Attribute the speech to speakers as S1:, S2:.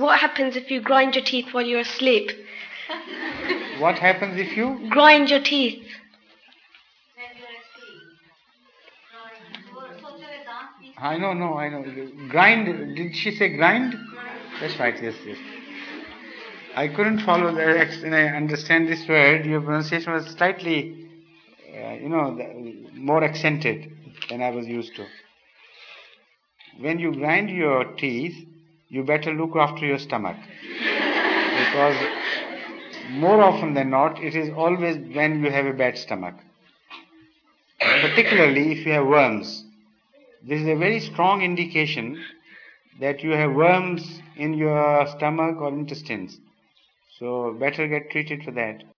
S1: What happens if you grind your teeth while you're asleep?
S2: What happens if you?
S1: Grind your teeth.
S2: I know. Grind, did she say grind? That's right, yes. I couldn't follow that, and I understand this word. Your pronunciation was slightly, more accented than I was used to. When you grind your teeth, you better look after your stomach. Because more often than not, it is always when you have a bad stomach. Particularly if you have worms. This is a very strong indication that you have worms in your stomach or intestines. So better get treated for that.